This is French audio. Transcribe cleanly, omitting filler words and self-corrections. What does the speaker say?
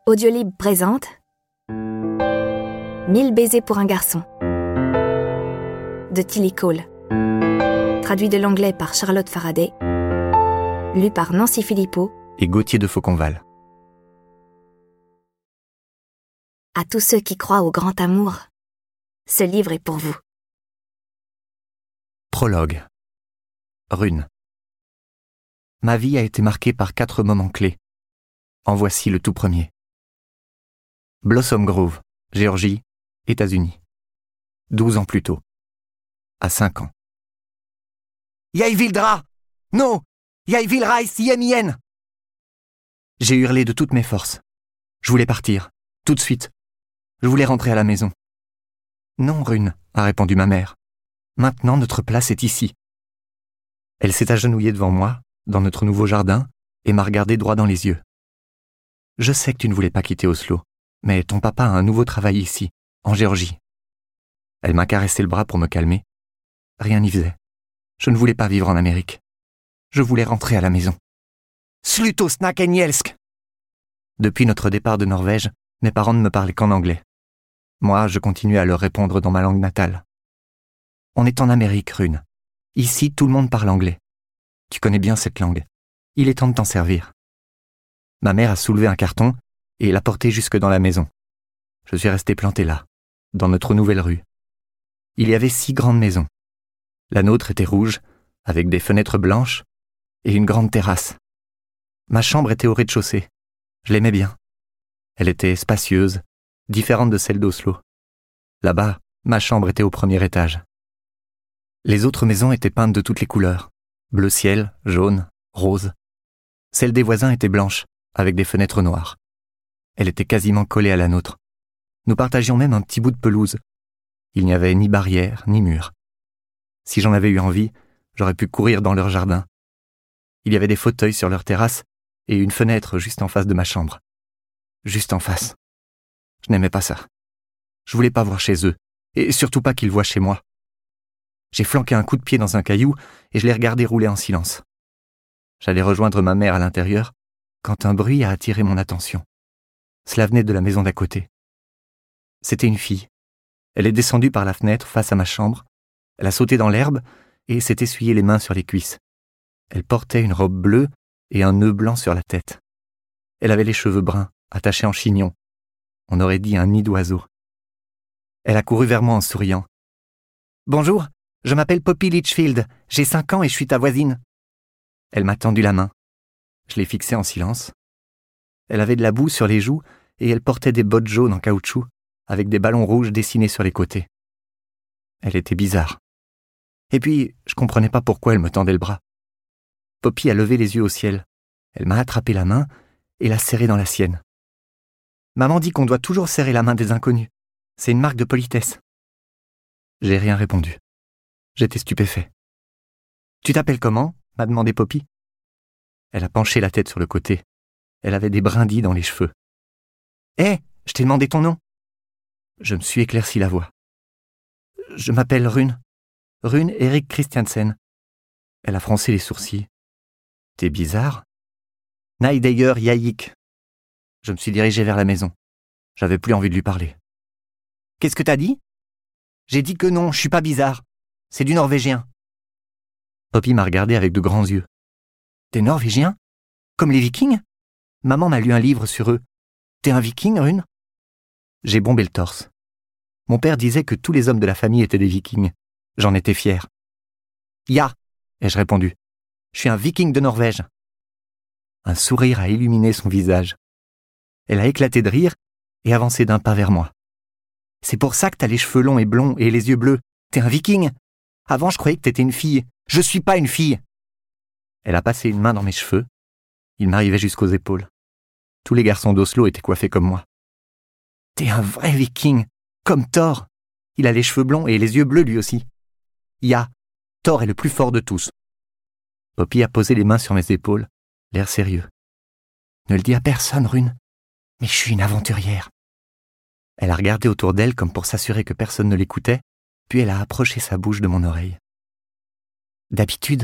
Audiolib présente 1000 baisers pour un garçon de Tilly Cole. Traduit de l'anglais par Charlotte Faraday. Lu par Nancy Philippot et Gauthier de Fauconval. À tous ceux qui croient au grand amour, ce livre est pour vous. Prologue. Rune. Ma vie a été marquée par 4 moments clés. En voici le tout premier. Blossom Grove, Géorgie, États-Unis. 12 ans plus tôt. À 5 ans. Yaivildra! Non! Yaivildra Siyemien! J'ai hurlé de toutes mes forces. Je voulais partir, tout de suite. Je voulais rentrer à la maison. Non, Rune, a répondu ma mère. Maintenant, notre place est ici. Elle s'est agenouillée devant moi, dans notre nouveau jardin, et m'a regardé droit dans les yeux. Je sais que tu ne voulais pas quitter Oslo, mais ton papa a un nouveau travail ici, en Géorgie. Elle m'a caressé le bras pour me calmer. Rien n'y faisait. Je ne voulais pas vivre en Amérique. Je voulais rentrer à la maison. Sluto snakenjelsk! Depuis notre départ de Norvège, mes parents ne me parlaient qu'en anglais. Moi, je continuais à leur répondre dans ma langue natale. On est en Amérique, Rune. Ici, tout le monde parle anglais. Tu connais bien cette langue. Il est temps de t'en servir. Ma mère a soulevé un carton et l'a porté jusque dans la maison. Je suis resté planté là, dans notre nouvelle rue. Il y avait 6 grandes maisons. La nôtre était rouge, avec des fenêtres blanches et une grande terrasse. Ma chambre était au rez-de-chaussée. Je l'aimais bien. Elle était spacieuse, différente de celle d'Oslo. Là-bas, ma chambre était au premier étage. Les autres maisons étaient peintes de toutes les couleurs. Bleu ciel, jaune, rose. Celle des voisins était blanche, avec des fenêtres noires. Elle était quasiment collée à la nôtre. Nous partagions même un petit bout de pelouse. Il n'y avait ni barrière, ni mur. Si j'en avais eu envie, j'aurais pu courir dans leur jardin. Il y avait des fauteuils sur leur terrasse et une fenêtre juste en face de ma chambre. Juste en face. Je n'aimais pas ça. Je voulais pas voir chez eux, et surtout pas qu'ils voient chez moi. J'ai flanqué un coup de pied dans un caillou et je l'ai regardé rouler en silence. J'allais rejoindre ma mère à l'intérieur quand un bruit a attiré mon attention. Cela venait de la maison d'à côté. C'était une fille. Elle est descendue par la fenêtre face à ma chambre. Elle a sauté dans l'herbe et s'est essuyé les mains sur les cuisses. Elle portait une robe bleue et un nœud blanc sur la tête. Elle avait les cheveux bruns, attachés en chignon. On aurait dit un nid d'oiseau. Elle a couru vers moi en souriant. « Bonjour, je m'appelle Poppy Litchfield, j'ai 5 ans et je suis ta voisine. » Elle m'a tendu la main. Je l'ai fixée en silence. Elle avait de la boue sur les joues et elle portait des bottes jaunes en caoutchouc avec des ballons rouges dessinés sur les côtés. Elle était bizarre. Et puis, je comprenais pas pourquoi elle me tendait le bras. Poppy a levé les yeux au ciel. Elle m'a attrapé la main et l'a serrée dans la sienne. Maman dit qu'on doit toujours serrer la main des inconnus. C'est une marque de politesse. J'ai rien répondu. J'étais stupéfait. « Tu t'appelles comment ?» m'a demandé Poppy. Elle a penché la tête sur le côté. Elle avait des brindilles dans les cheveux. « Hé, je t'ai demandé ton nom !» Je me suis éclairci la voix. « Je m'appelle Rune. Rune Erik Christiansen. » Elle a froncé les sourcils. « T'es bizarre. »« Neideyer Yaik. » Je me suis dirigé vers la maison. J'avais plus envie de lui parler. « Qu'est-ce que t'as dit ?»« J'ai dit que non, je suis pas bizarre. C'est du norvégien. » Poppy m'a regardé avec de grands yeux. « T'es norvégien ? Comme les vikings ? Maman m'a lu un livre sur eux. T'es un viking, Rune ?» J'ai bombé le torse. Mon père disait que tous les hommes de la famille étaient des vikings. J'en étais fier. « Ya !» ai-je répondu. « Je suis un viking de Norvège. » Un sourire a illuminé son visage. Elle a éclaté de rire et avancé d'un pas vers moi. « C'est pour ça que t'as les cheveux longs et blonds et les yeux bleus. T'es un viking. Avant, je croyais que t'étais une fille. Je suis pas une fille. » Elle a passé une main dans mes cheveux. Il m'arrivait jusqu'aux épaules. Tous les garçons d'Oslo étaient coiffés comme moi. « T'es un vrai viking, comme Thor. Il a les cheveux blonds et les yeux bleus lui aussi. Ya, Thor est le plus fort de tous. » Poppy a posé les mains sur mes épaules, l'air sérieux. « Ne le dis à personne, Rune, mais je suis une aventurière. » Elle a regardé autour d'elle comme pour s'assurer que personne ne l'écoutait, puis elle a approché sa bouche de mon oreille. « D'habitude,